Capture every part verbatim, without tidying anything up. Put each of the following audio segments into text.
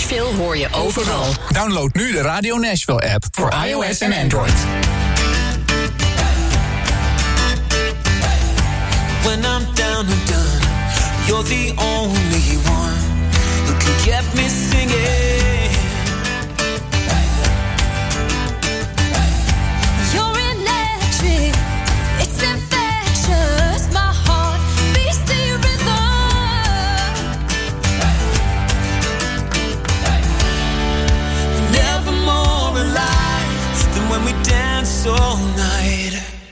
Nashville hoor je overal. Download nu de Radio Nashville app voor iOS en Android. When I'm down and done, you're the only one who can get me singing. You're electric, it's infectious. My heart beats to your rhythm. Never more alive than when we dance all night.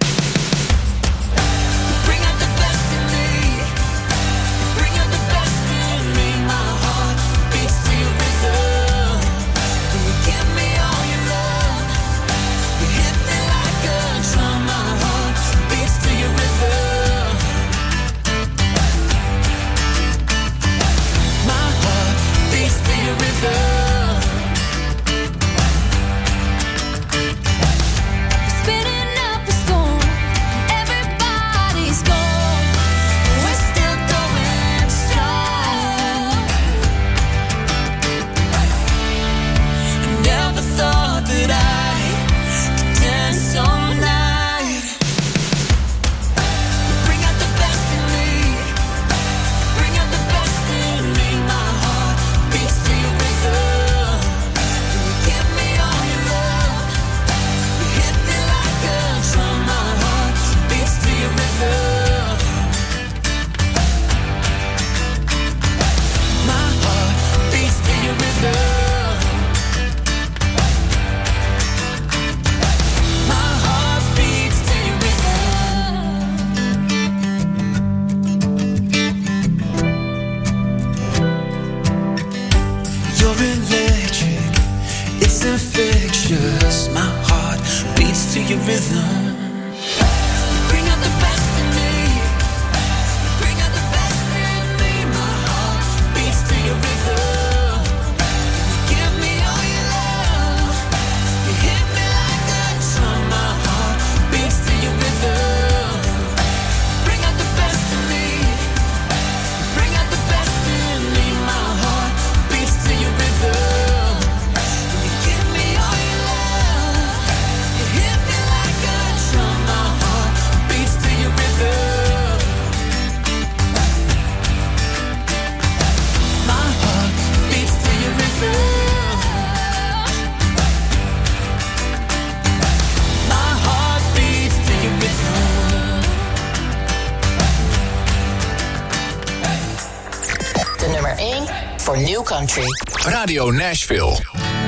Country. Radio Nashville.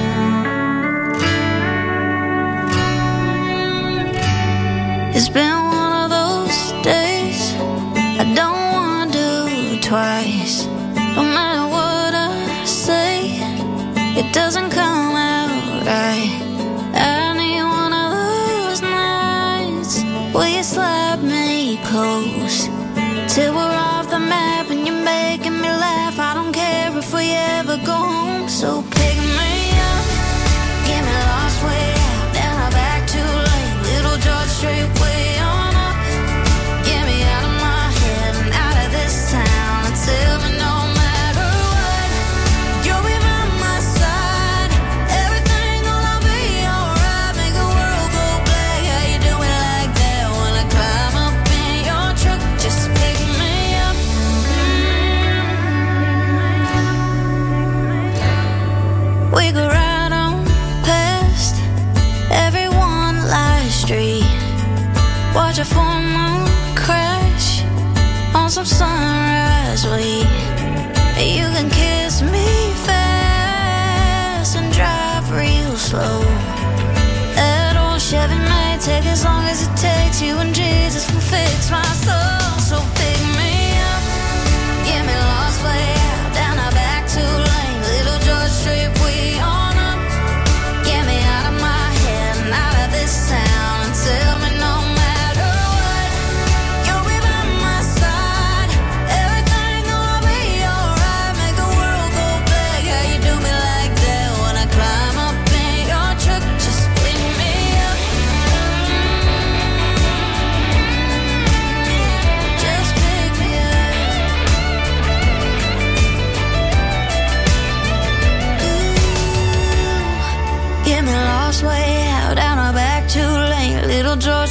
It's been one of those days I don't want to do it twice. No matter what I say, it doesn't come out right. I need one of those nights where you slap me close till we're off the map and you're making me laugh. I don't care if we ever go home, so pick me up, get me lost way out, then I'm back too late. Little George Strait way on up, get me out of my head and out of this town and tell me no matter what, you'll be by my side. Everything gonna be alright, make the world go black. How you do it like that when I climb up in your truck? Just pick me up. Mm-hmm.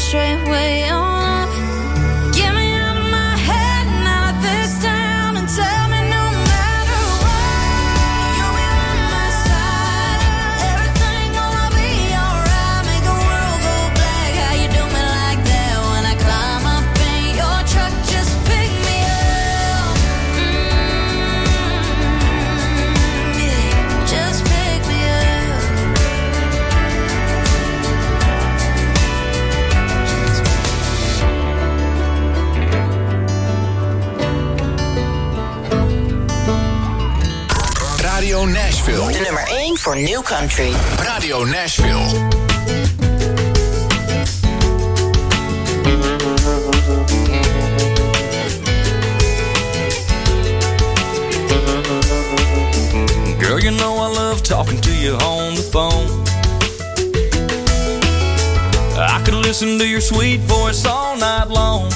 straight way on up. Get me out of my head and out of this town and tell me no matter what, you'll be by my side. Everything gonna be alright. Make the world go black. How you do me like that when I climb up in your truck? Just pick me up. Mm-hmm. Yeah, just pick me up. Radio Nashville. De nummer één voor New Country. Radio Nashville. Girl, you know I love talking to you on the phone. I could listen to your sweet voice all night long.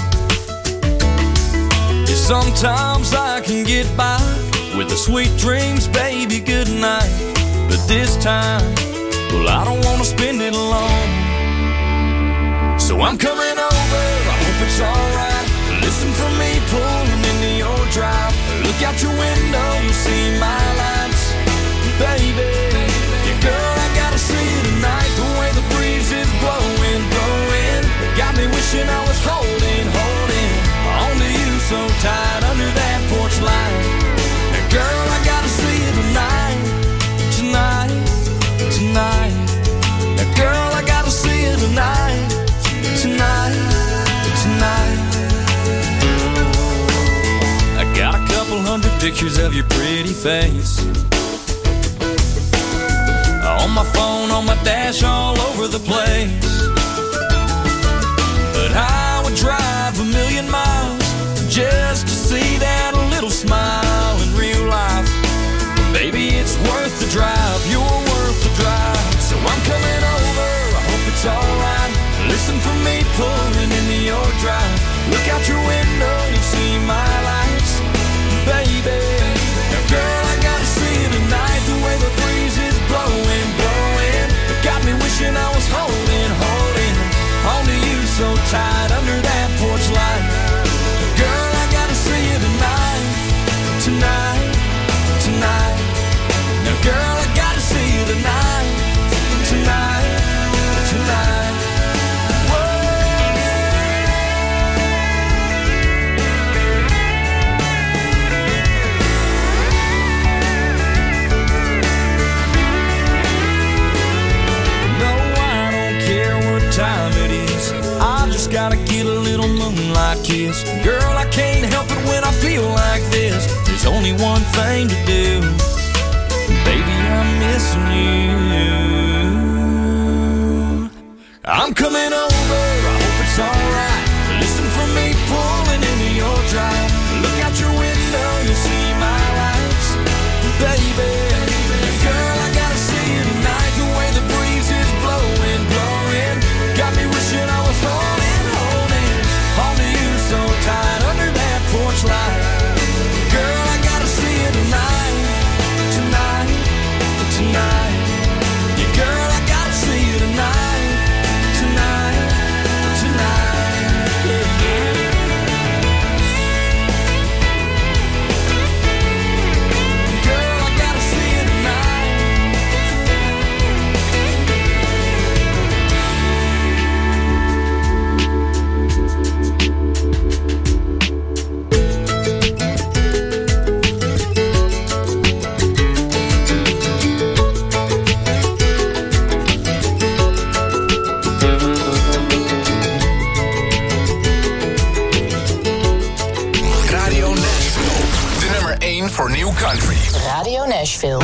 Yeah, sometimes I can get by with the sweet dreams, baby, good night. But this time, well, I don't wanna spend it alone. So I'm coming over, I hope it's alright. Listen for me pulling into your drive. Look out your window, you'll see my lights. Baby, yeah, girl, I gotta see you tonight. The way the breeze is blowing, blowing, it got me wishing I was holding, holding on to you so tight under that porch light. Now, girl, I gotta see you tonight, tonight, tonight. Now, girl, I gotta see you tonight, tonight, tonight. I got a couple hundred pictures of your pretty face on my phone, on my dash, all over the place. But I would drive a million miles just to see that little smile in real life. Baby, it's worth the drive, you're worth the drive. So I'm coming over, I hope it's alright. Listen for me pulling into your drive. Look out your window, you'll see my lights. Baby, now girl, I gotta see you tonight. The way the breeze is blowing, blowing, it got me wishing I was holding, holding on to you so tight under that porch light. Girl, I gotta see you tonight, tonight, tonight. Now girl, I gotta see you tonight, tonight, tonight. Time it is, I just gotta get a little moonlight kiss. Girl, I can't help it when I feel like this. There's only one thing to do, baby, I'm missing you. I'm coming over, I hope it's alright. Listen for me pulling into your drive. Look out your window, you'll see my lights. Baby, girl, I gotta see you tonight. The way the breeze is blowing, blowing, got me wishing I was holding, holding on to you so tight under that porch light. Girl, I gotta see you tonight, tonight, tonight. Yeah, girl, I gotta see you tonight, tonight, tonight. Yeah, yeah. Girl, I gotta see you tonight. Radio Nashville. De nummer één voor New Country. Radio Nashville.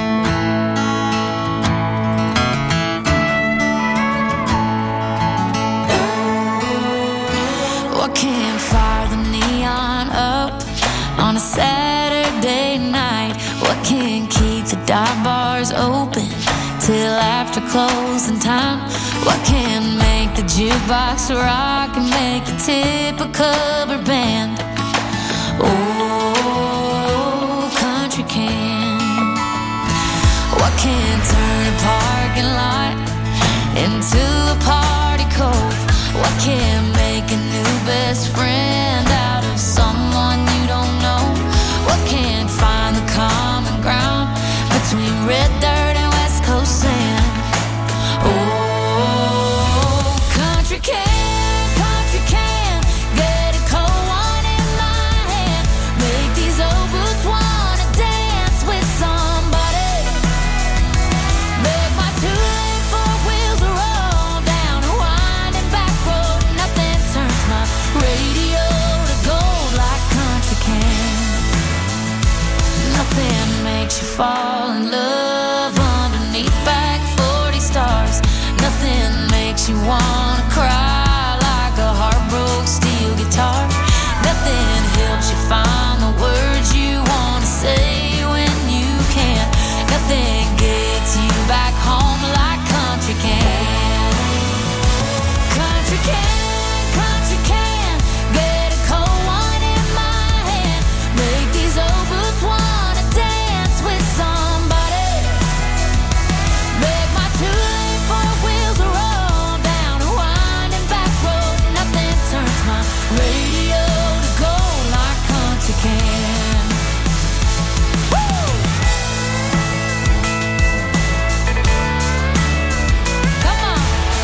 What can't fire the neon up on a Saturday night? What can't keep the dive bars open till after closing time? What can make the jukebox rock and make you tip a cover band? Oh, country can. What can turn a parking lot into a party cove? What can make a new best friend out of someone you don't know? What can find the common ground between red dirt and West Coast sand? Oh, country can, country can get a cold one in my hand. Make these old boots wanna dance with somebody. Make my two-lane four wheels roll down a winding back road. Nothing turns my radio to gold like country can. Nothing makes you fall in love underneath back forty stars. Nothing makes you wanna cry like a heartbroken steel guitar. Nothing helps you find the words you wanna say when you can't. Nothing gets you back home like country can. Country can, country can get a cold one in my hand. Make these old boots wanna dance with somebody. Make my two-lane four wheels roll down a winding back road. Nothing turns my radio to gold like country can. Woo! Come on.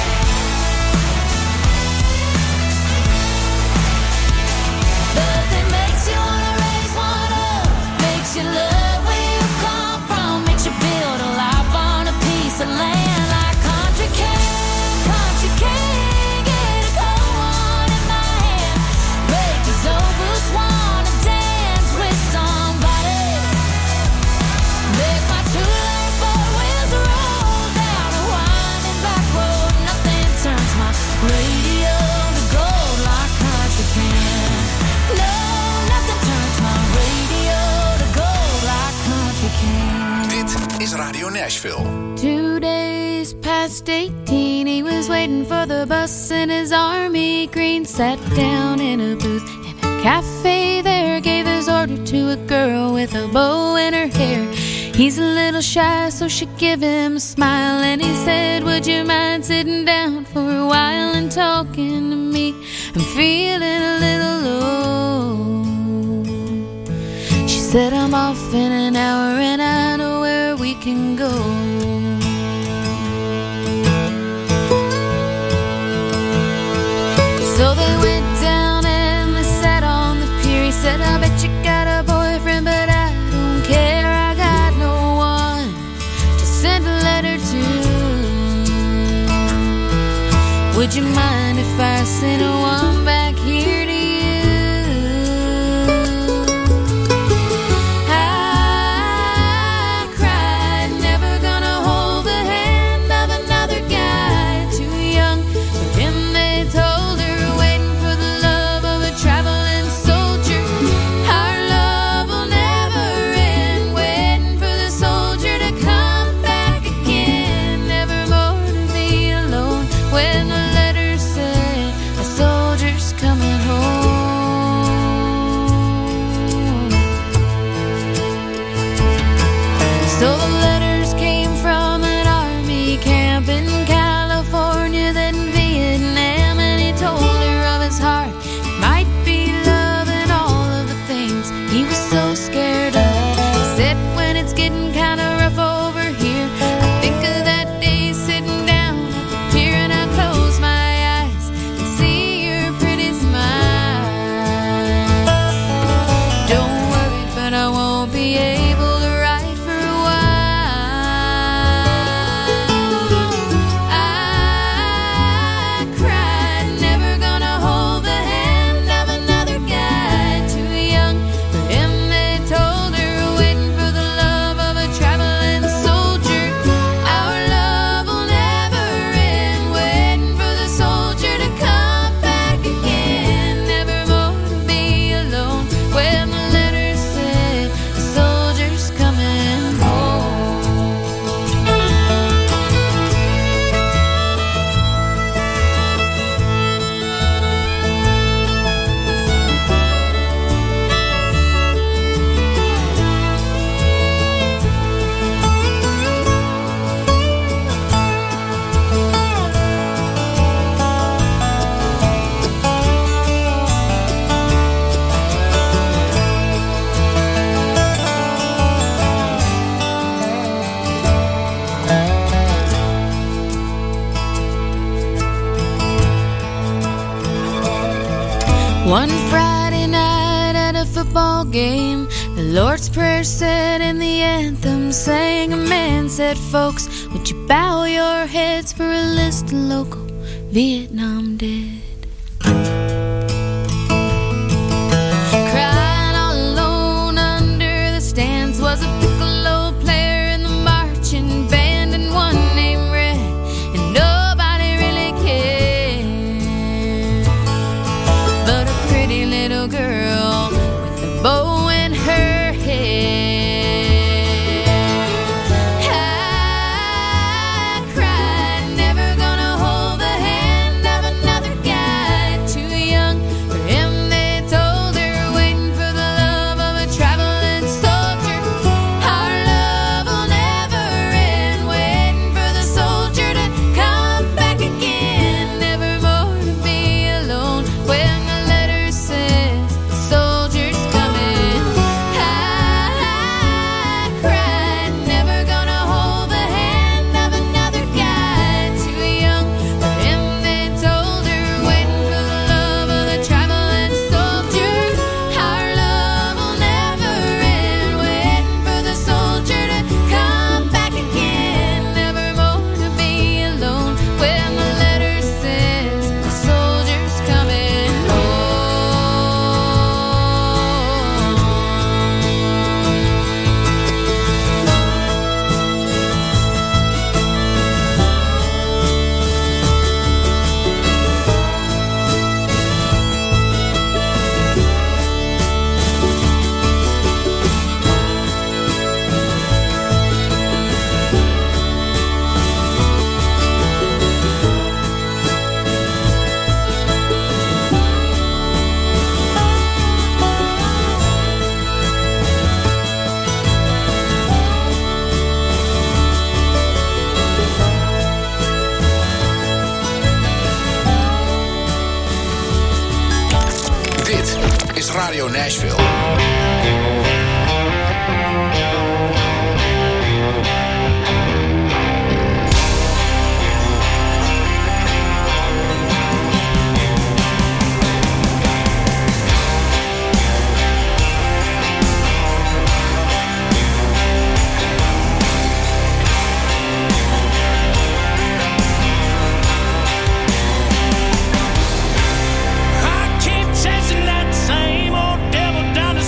Nothing makes you wanna raise one up. Makes you love where you come from. Makes you build a life on a piece of land like country can. Country can get a cold one in my hand. Make these old boots wanna dance with somebody. Make my two-lane four wheels roll down a winding back road. Nothing turns my radio to gold like country can. No, nothing turns my radio to gold like country can. Dit is Radio Nashville. Two days past eighteen, he was waiting for the bus in his army green. Sat down in a booth in a cafe there, gave his order to a girl with a bow in her hair. He's a little shy, so she gave him a smile, and he said, would you mind sitting down for a while and talking to me? I'm feeling a little low. She said, I'm off in an hour and I know where we can go. So they went down and they sat on the pier. He said, I bet you got a boyfriend, but I don't care. I got no one to send a letter to. Would you mind if I sent one back here to you? I cried, never gonna hold the hand of another guy too young. But then they told her, waiting for the love of a traveling soldier. Our love will never end, waiting for the soldier to come back again. Never more to be alone when the letter said a soldier's coming home. So the letters came from an army camp in California, then Vietnam, and he told her of his heart. It might be love and all of the things he was so scared of. He said, when it's getting kinda rough over here, I think of that day sitting down at the pier, and I close my eyes and see your pretty smile. Don't worry, but I won't be able to write for a while. I cried, never gonna hold the hand of another guy too young. For him they told her, waiting for the love of a traveling game. The Lord's Prayer said and the anthem sang. A man said, folks, would you bow your heads for a list of local Vietnam dead? Crying all alone under the stands was a piccolo player in the marching band, and one named Red, and nobody really cared. But a pretty little girl with a bow in her hair. I cried, never gonna hold the hand of another guy too young for him. They told her, waiting for the love of a traveling soldier. Our love will never end, waiting for the soldier to come back again. Never more to be alone when the letter says the soldier's coming. I, I cried, never gonna hold the hand of another guy too young for him. They told her, waiting for the love of the traveling soldier. Our love will never end, waiting for the soldier to come back again. Never more to be alone when the letter says the soldier's coming Dit is Radio Nashville. I keep chasing that same old devil down the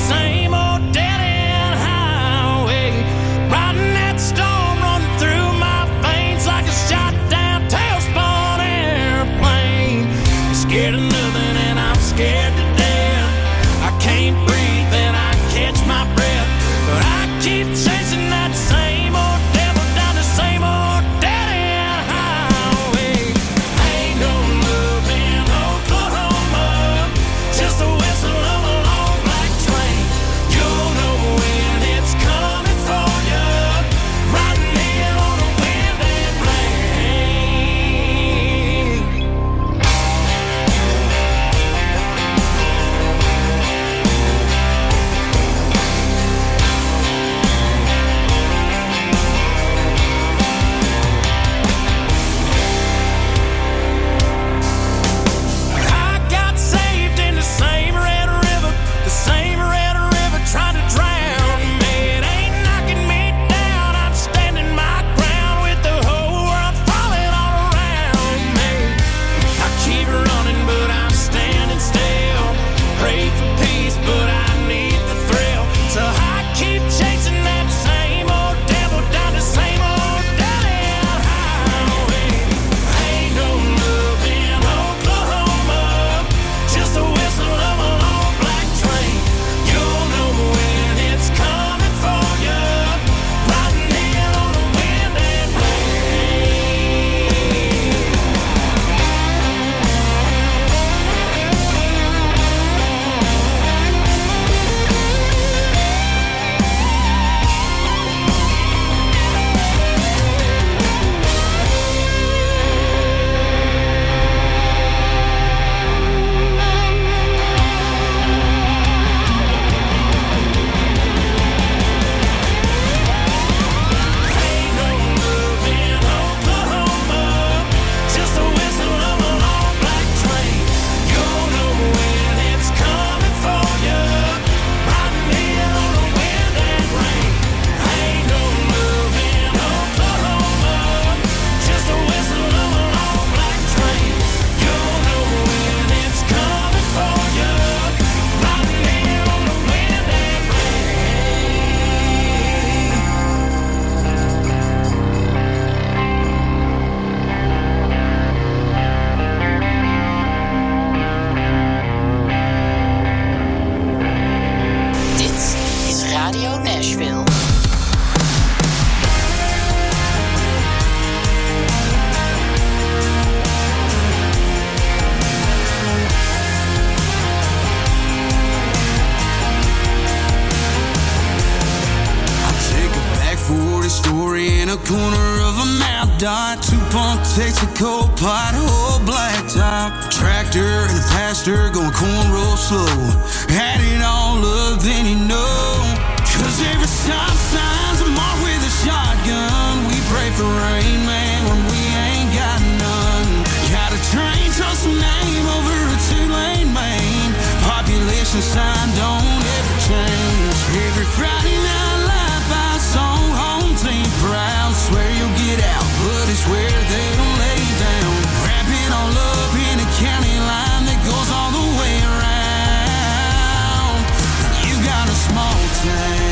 forty story in a corner of a map dot. Two-pump Texaco pothole blacktop. Tractor and a pastor going corn roll slow. Had it all up, then you know. Cause every stop sign's a mark with a shotgun. We pray for rain, man, when we ain't got none. Got a train, trust the name over a two-lane main. Population sign don't ever change. Every Friday night live by song, home team proud. Swear you'll get out, but it's where they don't lay down. Wrapping all up in a county line that goes all the way around. You got a small town.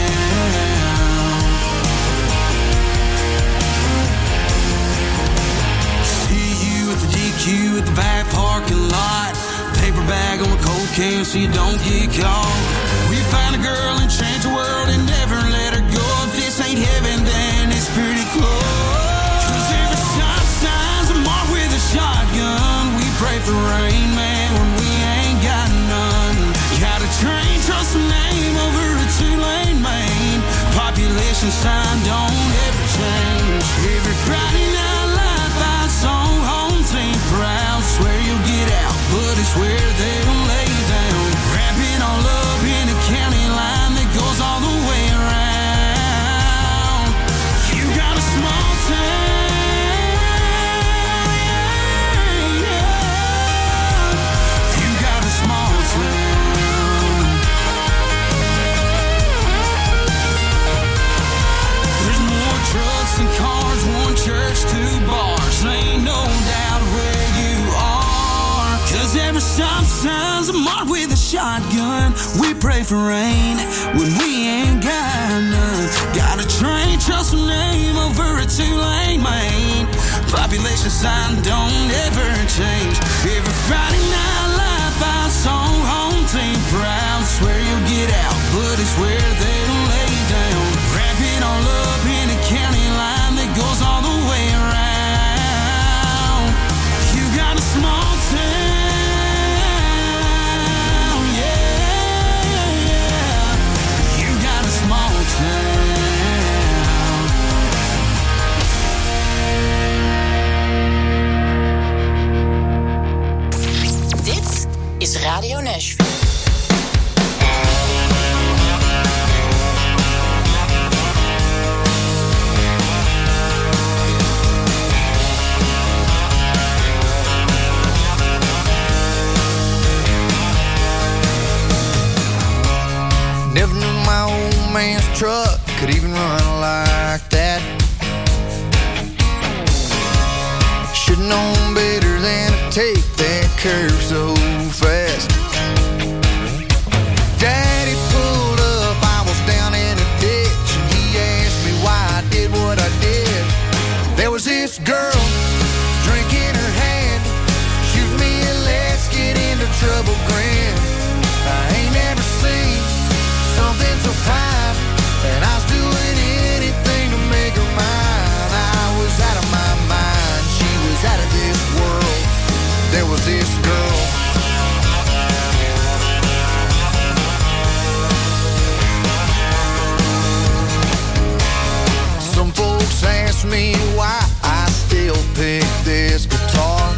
See you at the D Q at the back parking lot. Paper bag on a cold can so you don't get caught. We find a girl and change the world and never let her go. If this ain't heaven, then it's pretty close. Cause every stop sign's a mark with a shotgun. We pray for rain, man, when we ain't got none. Got a train, trust the name over a two-lane main. Population sign don't ever change. Every Friday night live by song, home team proud. Swear you'll get out, but it's where they don't lay down. Wrapping all up in a county line that goes all the way around. You got a small town. You got a small town. There's more trucks and cars, one church, two bars. Ain't no doubt where you are. Cause every stop sign's a mark with a shotgun. We pray for rain when we ain't got none. Got a train, trust the name over a two-lane main. Population sign don't ever change. Every Friday night live by song, home team proud. Swear you'll get out, but it's where they don't lay down. Wrapping all up in a county line that goes all the way around. You got a small town, yeah. You got a small town. Dit is Radio Nashville. Never knew my old man's truck could even run like that. Should've known better than to take that curve so fast. Daddy pulled up, I was down in a ditch, and he asked me why I did what I did. There was this girl, drink in her hand, shoot me a let's get into trouble grin. I ain't never seen something so fine, and I was doing anything to make her mine. I was out of my mind, she was out of this world. There was this girl. Some folks ask me why I still pick this guitar.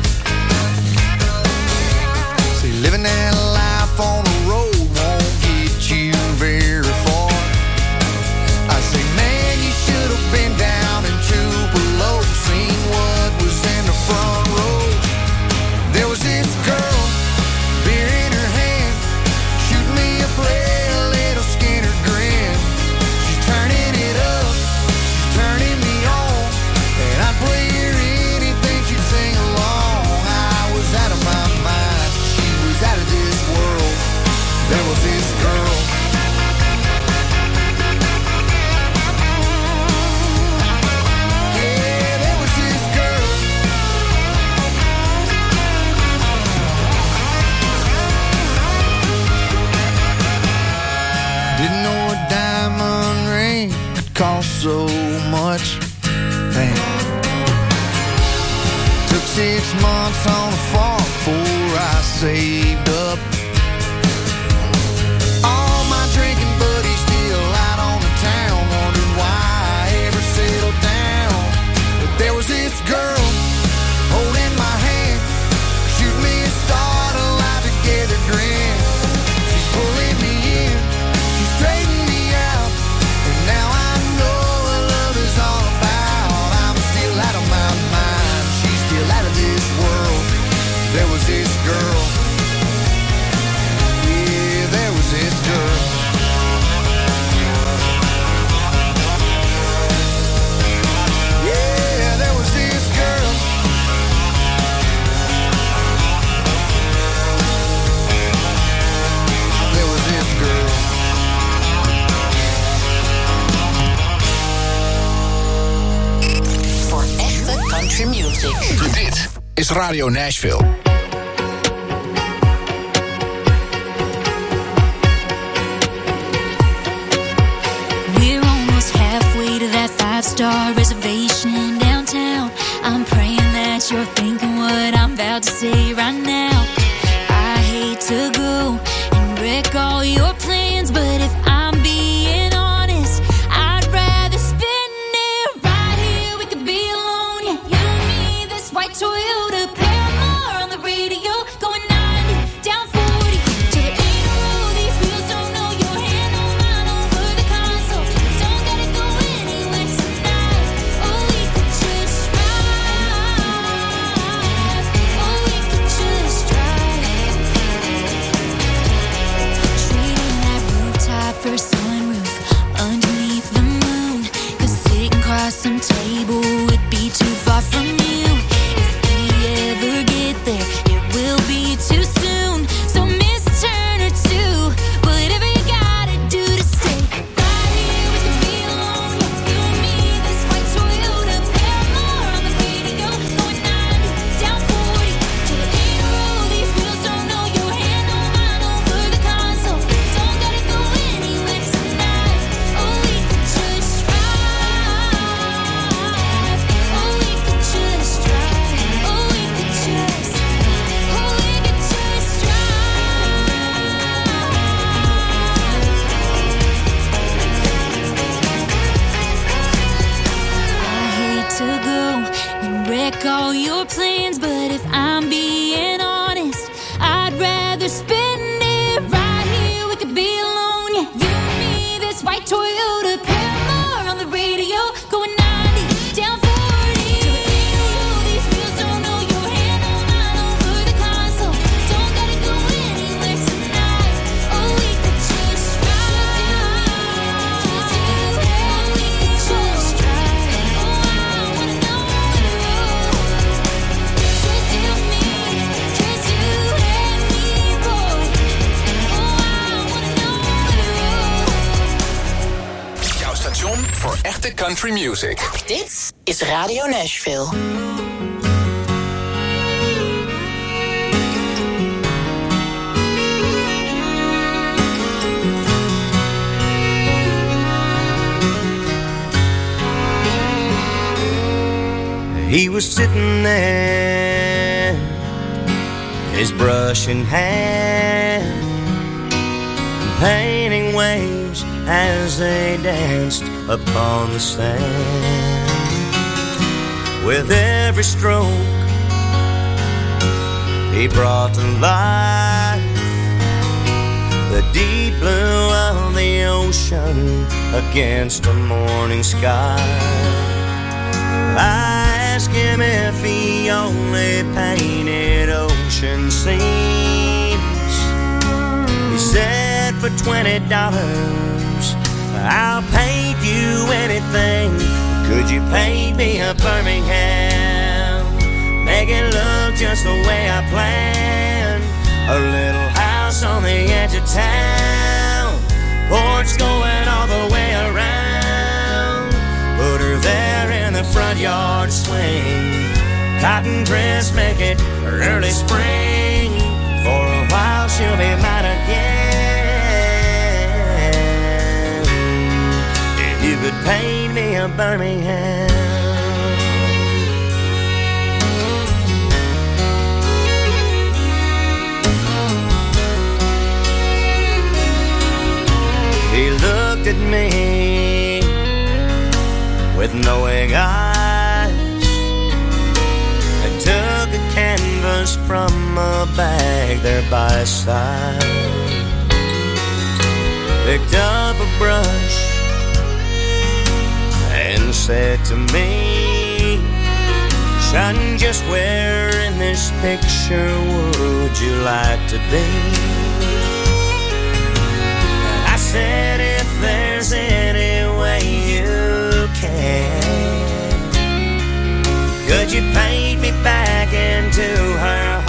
See, living that life on the road won't get you very far. I say, man, you should have been down in Tupelo, seen what was in the front row. There was this girl, beer in her hand, shooting me a play, a little Skinner grin. She's turning it up, she's turning me on, and I'd play her anything, she'd sing along. I was out of my mind, she was out of this world. There was this girl. Yeah, there was this girl. Didn't know a diamond ring could cost so much. Man. Took six months on a farm before I saved up. All my drinking buddies still out on the town, wondering why I ever is Radio Nashville. We're almost halfway to that five-star reservation downtown. I'm praying that you're thinking what I'm about to say right now. I hate to go and wreck all your plans, but if I'm being honest, I'd rather spend it right here. We could be alone, yeah, you and me, this white Toyota Paramore on the radio, going ninety, down forty, till there ain't a road. These wheels don't know your hand on mine over the console. Don't gotta go anywhere tonight. Oh, we could just drive. Oh, we could just drive. Trading that rooftop for sunroof underneath the moon. 'Cause sitting across some table would be too far from you. If we ever get there, it will be too soon. So Miss Turner too, whatever you gotta do to stay right here. We can be alone, yeah, you and me, this white Toyota Paramore on the radio, going ninety, down forty, till there ain't a road. These wheels don't know your hand on mine over the console. Don't gotta go anywhere tonight. Oh, we could just drive. Oh, we could just drive. Oh, we could just. Oh, we could just drive. I hate to go and wreck all your plans, but if I'm being honest, I'd rather spend it right here. We could be alone, yeah, you and me, this white Toyota Paramore on the radio, going ninety, down forty, till there ain't a road. These wheels don't know your hand on mine over the console. Don't gotta go anywhere tonight. Oh, we could just drive. Just you and me, just drive. Oh, I wanna know where the road. Just you and me, just you and me, boy. Oh, I wanna know where the road. Jouw station voor echte country music. Dit is Radio Nashville. He was sitting there, his brush in hand, painting waves as they danced upon the sand. With every stroke, he brought to life the deep blue of the ocean against a morning sky. I asked him if he only painted ocean scenes. He said, for twenty dollars, I'll paint you anything. Could you paint me a Birmingham? Make it look just the way I planned. A little house on the edge of town, porch going all the way around. Put her there in the front yard swing. Cotton dress, make it early spring. For a while she'll be mine again. If you could paint me a Birmingham. He looked at me with knowing eyes and took a canvas from a bag there by his side. Picked up a brush and said to me, son, just where in this picture would you like to be? I said, if there's any way you can, could you paint me back into her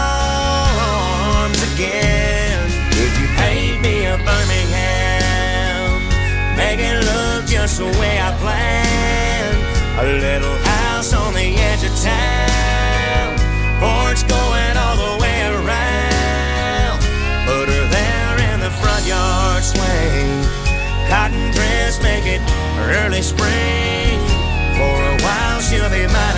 arms again? Could you paint me a Birmingham? Make it look just the way I planned. A little house on the edge of town, yard swing. Cotton dress, make it early spring. For a while she'll be mine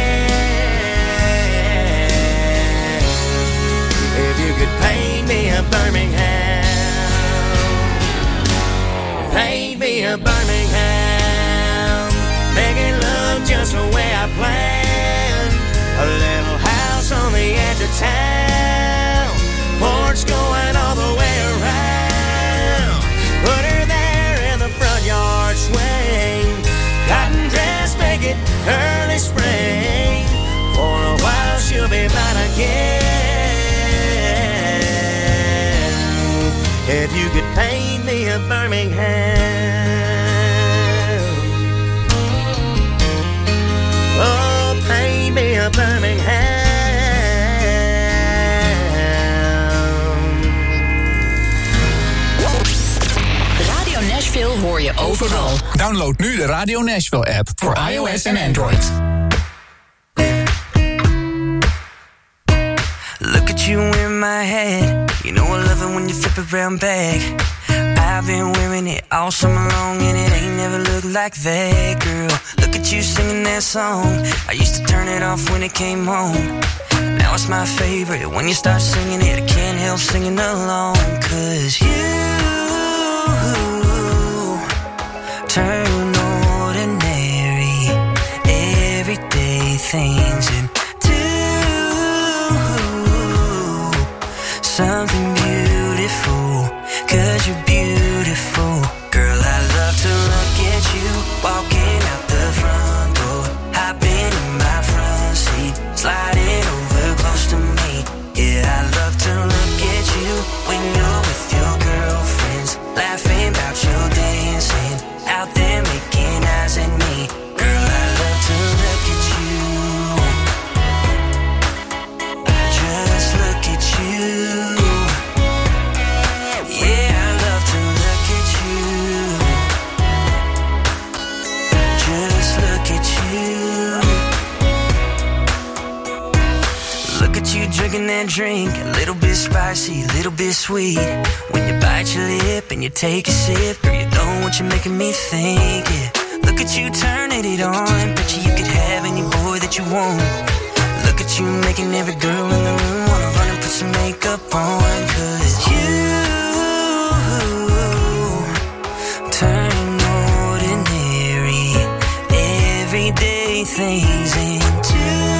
again. If you could paint me a Birmingham, paint me a Birmingham, make it look just the way I planned. A little house on the edge of town, porch going all the way around. Put her there in the front yard swing. Cotton dress, make it early spring. For a while she'll be mine again. If you could paint me a Birmingham, oh, paint me a Birmingham. Radio Nashville hoor je overal. Download nu de Radio Nashville app voor iOS en Android. Look at you in my head. You know I love it when you flip it round back. I've been wearing it all summer long and it ain't never looked like that, girl. Look at you singing that song. I used to turn it off when it came home. Now it's my favorite. When you start singing it, I can't help singing along. Cause you turn ordinary, everyday things into something beautiful. Cause you're beautiful. Girl, I love to look at you walking out the front door, hopping in my front seat, sliding over close to me. Yeah, I love to look at you when you're with your girlfriends, laughing about your dancing, out there making eyes at me. Girl, I love to look at you. Just look at you. Yeah, I love to look at you. Just look at you. Look at you drinking that drink, a little bit spicy, a little bit sweet. When you bite your lip and you take a sip, girl, you know what you're making me think, yeah. Look at you turning it on, bet you you could have any boy that you want. Look at you making every girl in the room wanna run and put some makeup on. Cause you turn ordinary, everyday things into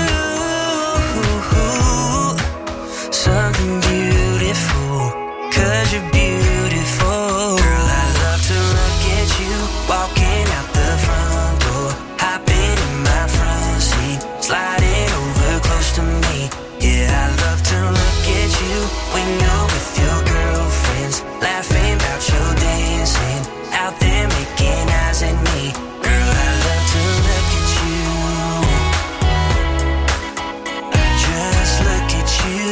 something beautiful. Cause you're beautiful. Girl, I love to look at you walking out the front door, hopping in my front seat, sliding over close to me. Yeah, I love to look at you when you're with your girlfriends, laughing about your dancing, out there making eyes at me. Girl, I love to look at you. Just look at you.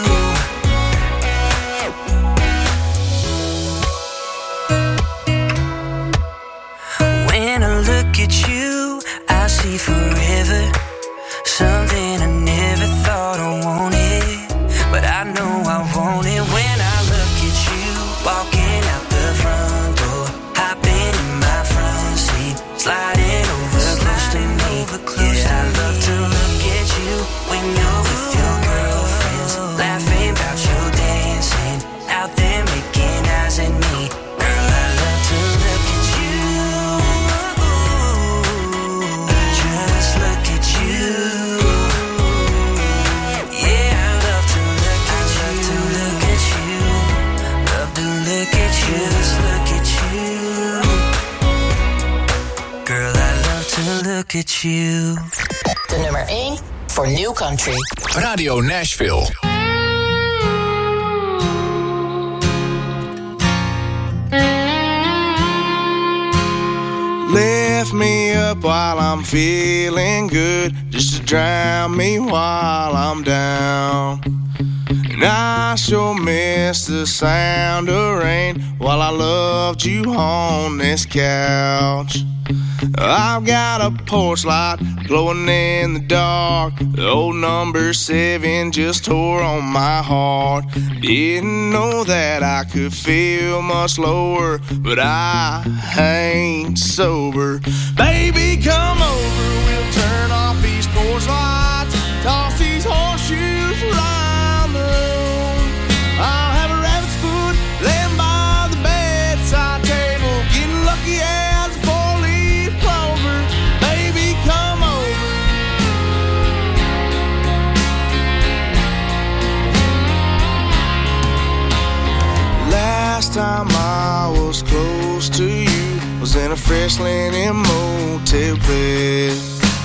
When I look at you, I see forever, something I never thought I wanted, but I know I want it. When I look at you, walking out the front door, hopping in my front seat, sliding over close to me. Yeah, I love to look at you when you're with your girlfriends, laughing about your dancing, out there making eyes at me. Girl, I love to look at you. Just look at you. Yeah, I love to look at you. Love to look at you. Love to look at you. Just look at you. Girl, I love to look at you. De nummer één voor New Country. Radio Nashville. Lift me up while I'm feeling good, just to drown me while I'm down. And I sure miss the sound of rain while I loved you on this couch. I've got a porch light glowing in the dark. The old number seven just tore on my heart. Didn't know that I could feel much lower, but I ain't sober. Baby, come over, we'll turn off these porch lights, toss these horseshoes around the room. I'll have a rabbit's foot laying by the bedside table, getting lucky as a four-leaf clover. Baby, come over. Last time I was close to you was in a fresh linen motel bed.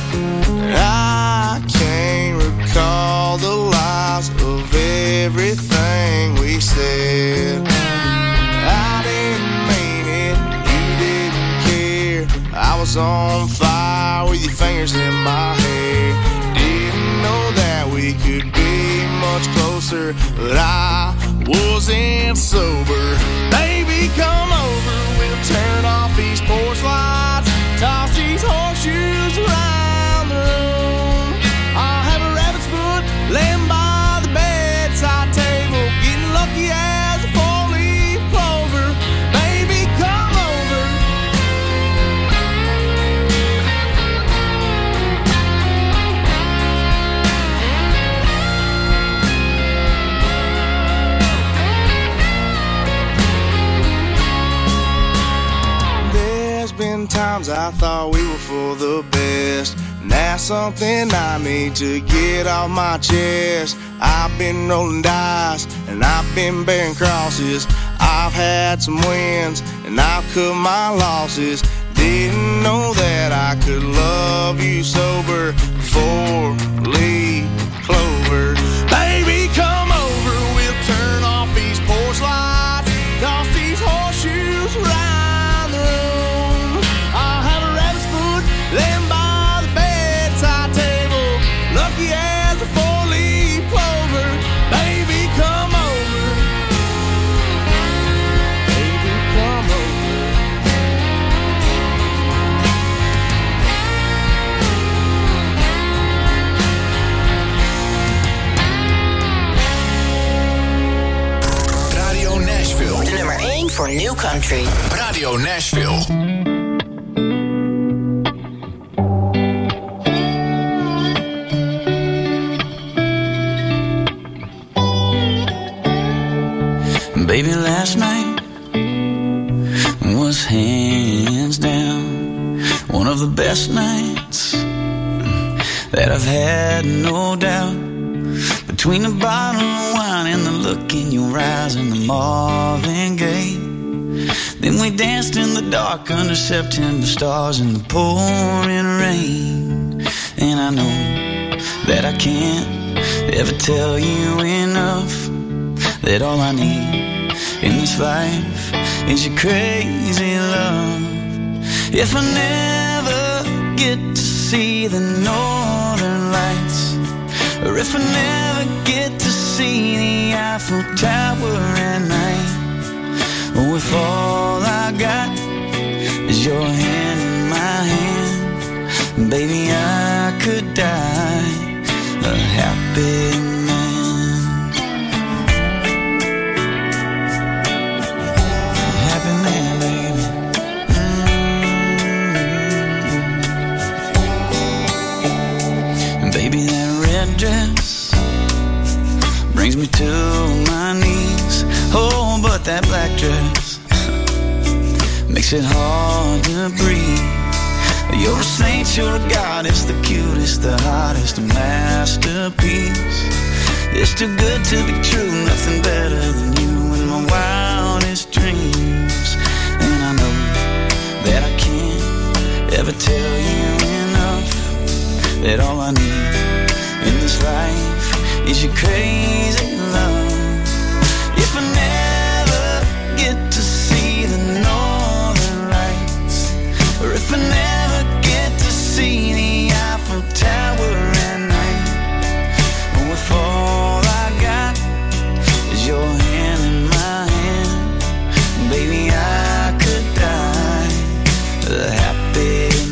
I can't recall the lies of everything we said. I didn't mean it, you didn't care. I was on fire with your fingers in my hair. Didn't know that we could be much closer, but I wasn't sober. Baby, come over, we'll turn off these porch lights, toss these horseshoes around the room. I'll have a rabbit's foot laying by the bedside table, getting lucky as a four-leaf clover. Baby, come over. There's been times I thought we were for the best. Now something I need to get off my chest. I've been rolling dice and I've been bearing crosses. I've had some wins and I've cut my losses. Didn't know that I could love you sober. Four-leaf clover. Baby, come over, we'll turn off these porch lights, toss these horseshoes around the room. I'll have a rabbit's foot laying by the bedside table, lucky as a four-leaf clover. Baby, come over. Baby, come over. Radio Nashville. De nummer één voor New Country. Radio Nashville. Baby, last night was hands down one of the best nights that I've had, no doubt. Between the bottle of wine and the look in your eyes and the Marvin Gaye, then we danced in the dark under September stars in the pouring rain. And I know that I can't ever tell you enough that all I need in this life is your crazy love. If I never get to see the northern lights, or if I never get to see the Eiffel Tower at night, or if all I got is your hand in my hand, baby, I could die a happy man. Dress brings me to my knees. Oh, but that black dress makes it hard to breathe. You're a saint, you're a goddess, the cutest, the hottest, a masterpiece. It's too good to be true, nothing better than you in my wildest dreams. And I know that I can't ever tell you enough that all I need in this life is your crazy love. If I never get to see the northern lights, or if I never get to see the Eiffel Tower at night, or if all I got is your hand in my hand, baby, I could die a happy man.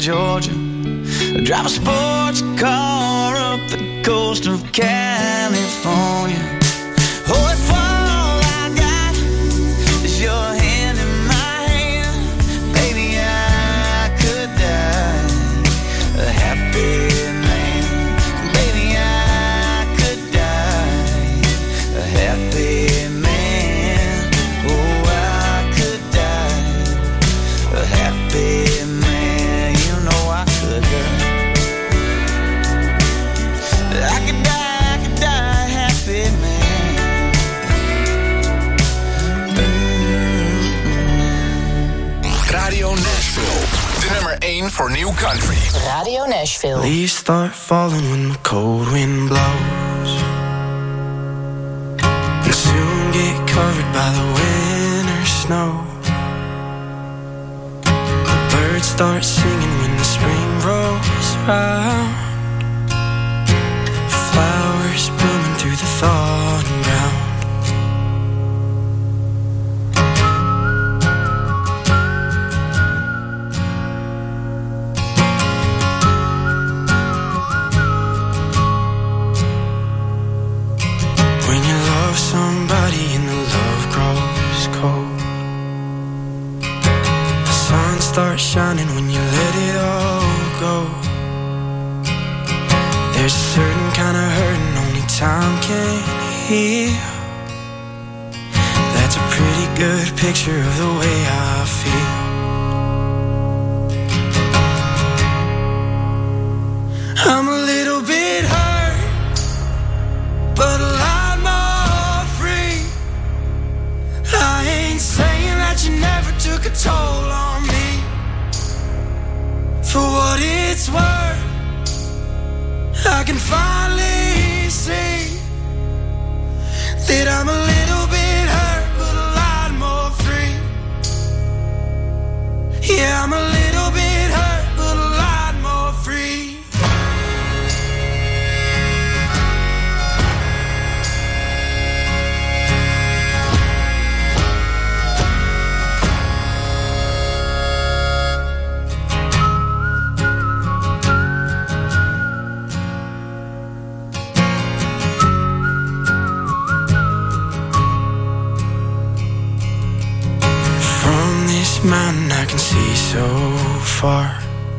Georgia. Drive a sports car up the coast of California. Oh, if all I got is your hand in my hand, baby, I could die a happy man. Baby, I could die a happy man. Oh, I could die a happy man. You know I could die. I could die, I could die a happy man. Mm-hmm. Radio Nashville, de nummer één voor New Country. Radio Nashville. Leaves start falling when the cold wind blows, and soon get covered by the winter snow. The birds start singing when the spring rolls around, flowers blooming through the thawing ground. When you love somebody and the love grows cold, the sun starts shining when you let it all go. There's a certain kind of hurting only time can heal. That's a pretty good picture of the way I feel. I'm a little bit hurt, but a lot more free. I ain't saying that you never took a toll on me. For what it's worth, I can finally see that I'm a little bit hurt, but a lot more free. Yeah, I'm a little bit hurt, but a lot more free. Mountain I can see so far,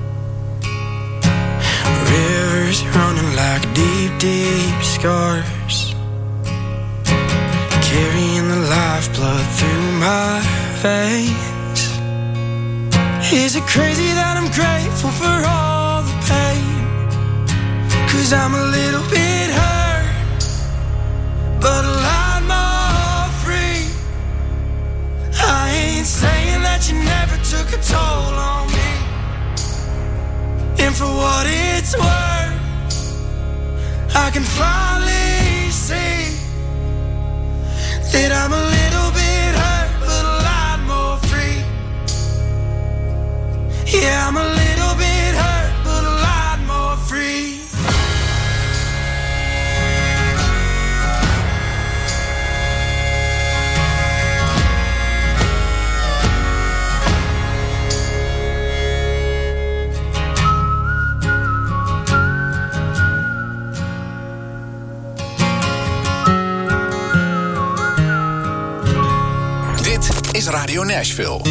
rivers running like deep, deep scars, carrying the lifeblood through my veins. Is it crazy that I'm grateful for all the pain? 'Cause I'm a little bit hurt, but a lot more free. I ain't saying that you never took a toll on me. And for what it's worth, I can finally see that I'm a little bit hurt, but a lot more free. Yeah, I'm a little bit hurt, but a lot more free. Is Radio Nashville.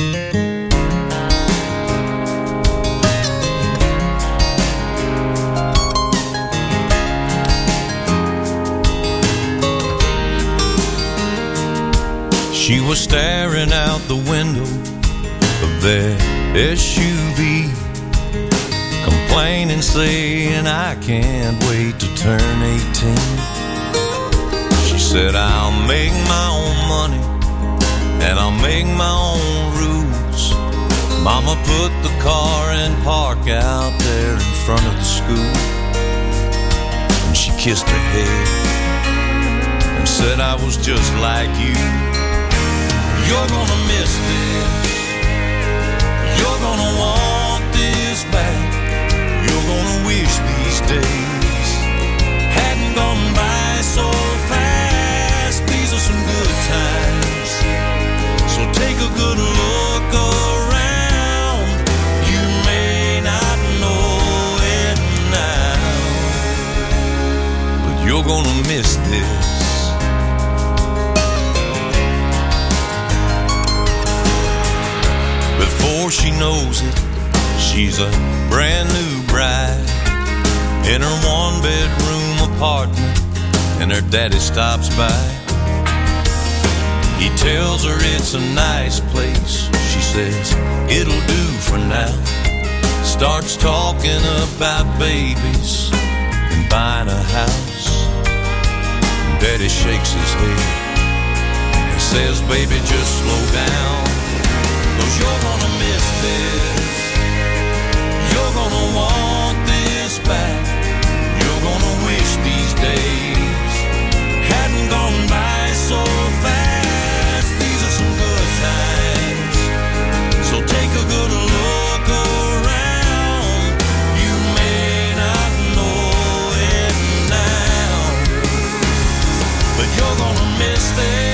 She was staring out the window of that S U V, complaining, saying, I can't wait to turn eighteen. She said, I'll make my own money and I'll make my own rules. Mama put the car and park out there in front of the school, and she kissed her head and said, I was just like you. You're gonna miss this, you're gonna want this back, you're gonna wish these days hadn't gone by so fast. These are some good times, so take a good look around. You may not you're gonna miss this. Before she knows it, she's a brand new bride in her one-bedroom apartment, and her daddy stops by. He tells her it's a nice place. She says, it'll do for now. Starts talking about babies and buying a house. Daddy shakes his head and says, baby, just slow down, 'cause you're gonna miss this. You're gonna want this back. You're gonna wish these days hadn't gone by so fast. These are some good times, so take a good look around. You may not know it now, but you're gonna miss this.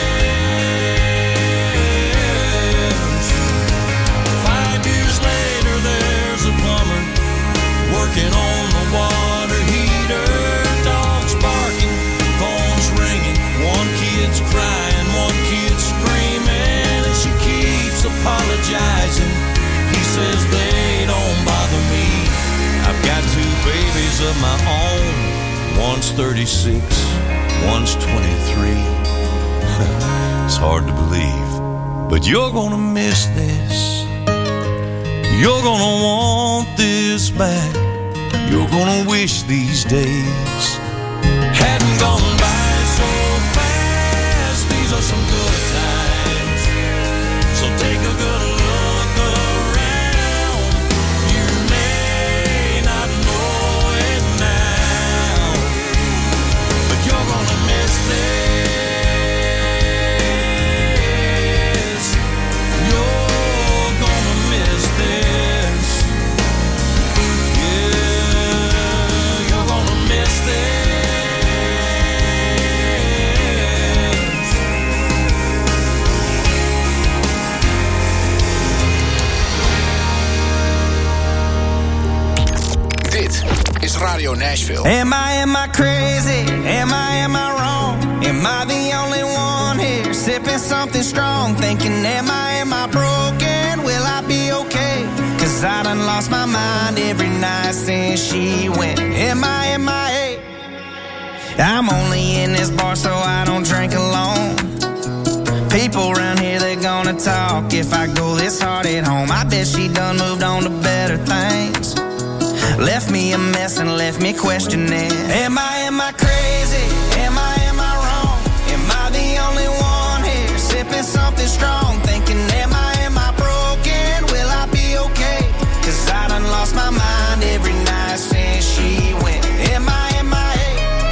Five years later, there's a plumber working on the water heater. Dogs barking, phones ringing, one kid's crying, one kid's screaming, and she keeps apologizing. He says they don't bother me. I've got two babies of my own. One's thirty-six, one's twenty-three. It's hard to believe, but you're gonna miss this. You're gonna want this back. You're gonna wish these days hadn't gone by so fast. These are some good times, so take a good look around. You may not know it now, but you're gonna miss this. You're gonna miss this. Yeah, you're gonna miss this. Dit is Radio Nashville. Am I, am I crazy? Am I, am I wrong? Am I the only one here sipping something strong? Thinking, am I, am I broken? Will I be okay? 'Cause I done lost my mind every night since she went M I M I A. I'm only in this bar so I don't drink alone. People around here, they're gonna talk if I go this hard at home. I bet she done moved on to better things. Left me a mess and left me questioning. Am I, am I crazy? Am I, am I wrong? Am I the only one here sipping something strong? Thinking, am I, am I broken? Will I be okay? 'Cause I done lost my mind every night since she went M I M I A.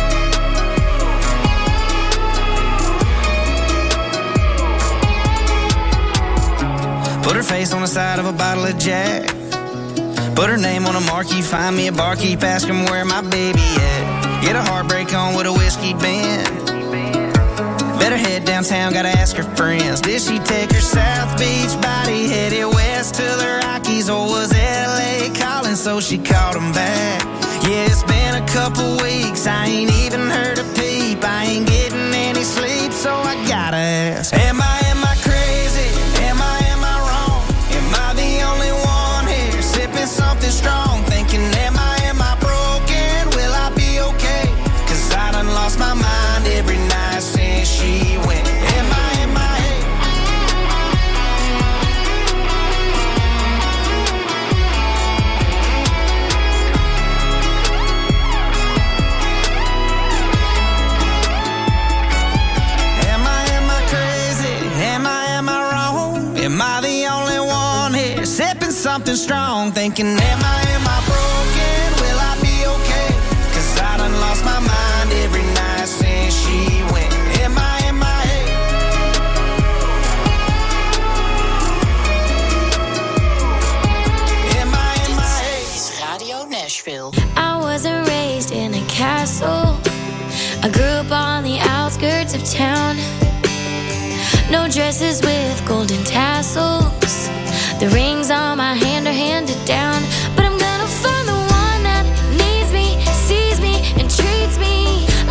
Put her face on the side of a bottle of Jack. Put her name on a marquee, find me a barkeep, ask him where my baby at. Get a heartbreak on with a whiskey band. Better head downtown, gotta ask her friends. Did she take her South Beach body, headed west to the Rockies, or was L A calling so she called him back? Yeah, it's been a couple weeks, I ain't even heard a peep. I ain't getting any sleep, so I gotta ask. Am I, am I crazy? Am I, am I wrong? Am I the only one here sipping something strong? Thinking, am I, am I broken? Will I be okay? 'Cause I done lost my mind every night since she went M I M I A. Am I, am I crazy? Am I, am I wrong? Am I the only one here sipping something strong? Thinking, am I, am I broken? Will I be okay? 'Cause I done lost my mind every night since she went M I M I A. M I M I A. Dit is Radio Nashville. I wasn't raised in a castle. I grew up on the outskirts of town. No dresses with golden tassels. The rings on my hand are handed down. But I'm gonna find the one that needs me, sees me, and treats me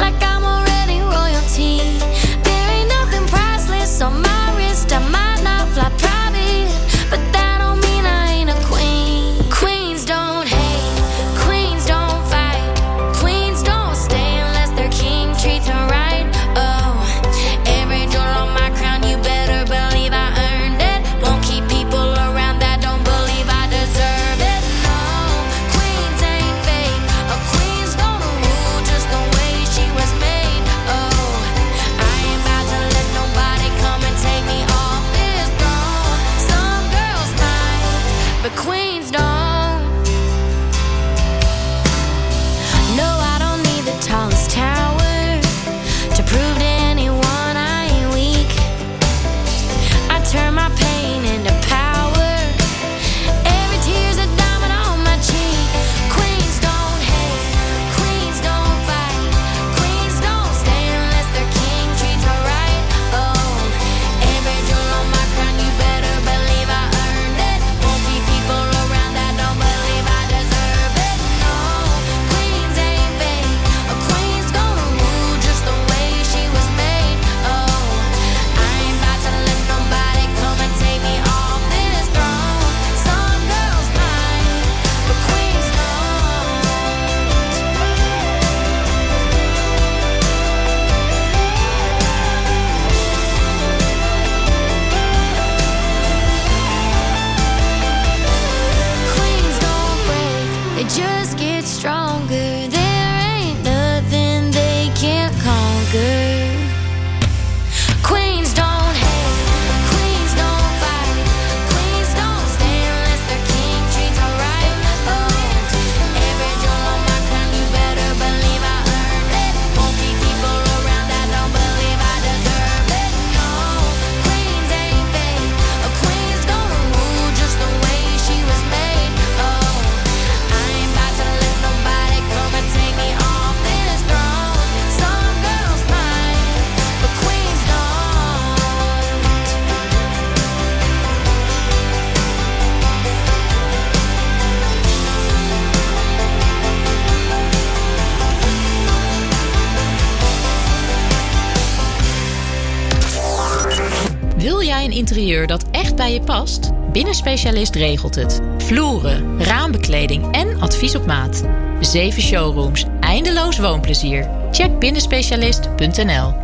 Wil jij een interieur dat echt bij je past? Binnenspecialist regelt het. Vloeren, raambekleding en advies op maat. Zeven showrooms, eindeloos woonplezier. Check binnenspecialist punt n l.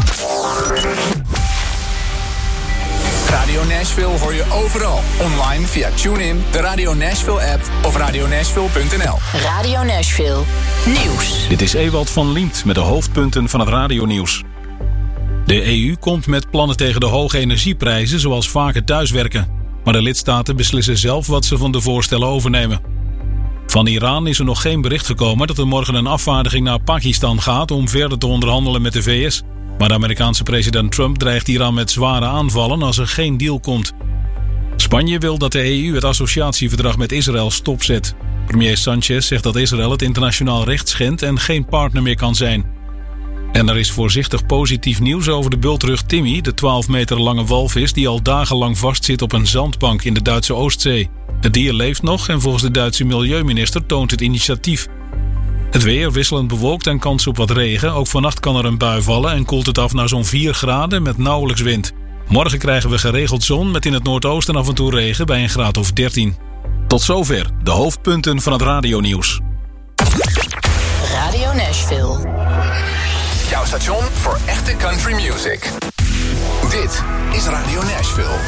Radio Nashville hoor je overal. Online via TuneIn, de Radio Nashville app of radio nashville punt n l. Radio Nashville. Nieuws. Dit is Ewald van Liemt met de hoofdpunten van het radionieuws. De E U komt met plannen tegen de hoge energieprijzen, zoals vaker thuiswerken. Maar de lidstaten beslissen zelf wat ze van de voorstellen overnemen. Van Iran is er nog geen bericht gekomen dat er morgen een afvaardiging naar Pakistan gaat om verder te onderhandelen met de V S. Maar de Amerikaanse president Trump dreigt Iran met zware aanvallen als er geen deal komt. Spanje wil dat de E U het associatieverdrag met Israël stopzet. Premier Sanchez zegt dat Israël het internationaal recht schendt en geen partner meer kan zijn. En er is voorzichtig positief nieuws over de bultrug Timmy, de twaalf meter lange walvis die al dagenlang vastzit op een zandbank in de Duitse Oostzee. Het dier leeft nog en volgens de Duitse milieuminister toont het initiatief. Het weer wisselend bewolkt en kans op wat regen. Ook vannacht kan er een bui vallen en koelt het af naar zo'n vier graden met nauwelijks wind. Morgen krijgen we geregeld zon met in het noordoosten af en toe regen bij een graad of dertien. Tot zover de hoofdpunten van het radionieuws. Radio Nashville. Jouw station voor echte country music. Dit is Radio Nashville.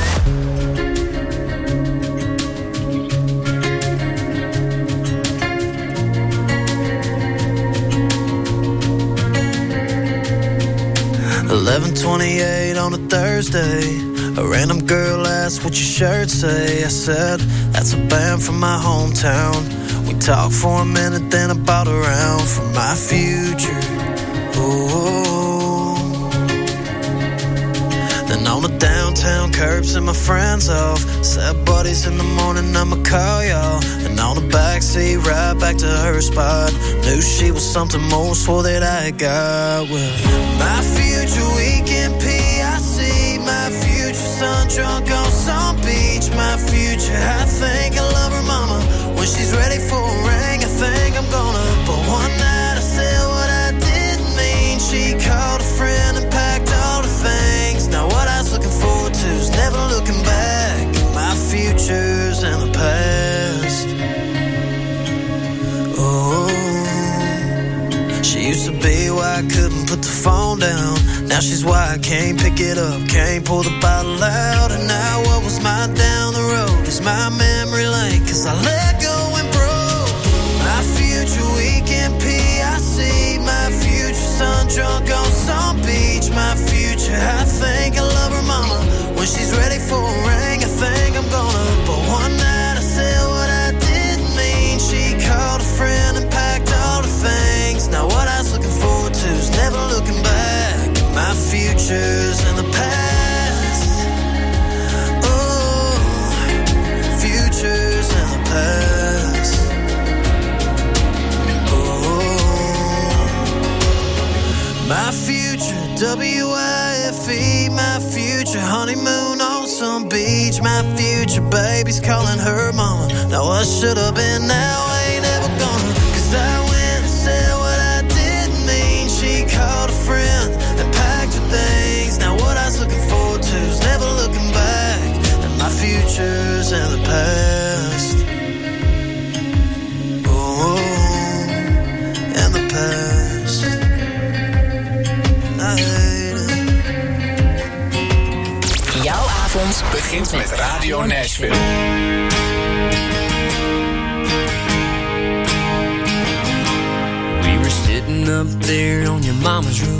eleven twenty-eight on a Thursday. A random girl asked what your shirt say. I said, that's a band from my hometown. We talked for a minute, then I bought around for my future. Ooh. Then on the downtown curb, sent my friends off. Said, buddies, in the morning I'ma call y'all. And on the backseat, right back to her spot. Knew she was something more, swore that I got with my future weekend P I C. My future son drunk on some beach. My future, I think I love her mama. When she's ready for a ring, I think I'm gonna. But one night I said what I didn't mean. She called a friend and packed all the things. Now what I was looking forward to is never looking back. My future's in the past. Oh, she used to be why I couldn't put the phone down. Now she's why I can't pick it up, can't pull the bottle out. And now what was mine down the road is my memory lane. Cause I let go and broke my future weekend P I C. My future son drunk on some beach. My future, I think I love her mama. When she's ready for a ring, I think I'm gonna. But one night I said what I didn't mean. She called a friend and packed all the things. Now what I was looking forward to is never looking back. My future's in the past. Oh, future's in the past. Oh, my future, W I F E. My future, honeymoon on some beach. My future, baby's calling her mama. Now I should have been, now I ain't ever gonna. Cause I went and said what I didn't mean. She called a friend and packed her things. Now what I was looking forward to is never looking back. And my future's in the past. Oh, in the past. I hate it. Jouw avond begint met Radio Nashville. Sitting up there on your mama's roof,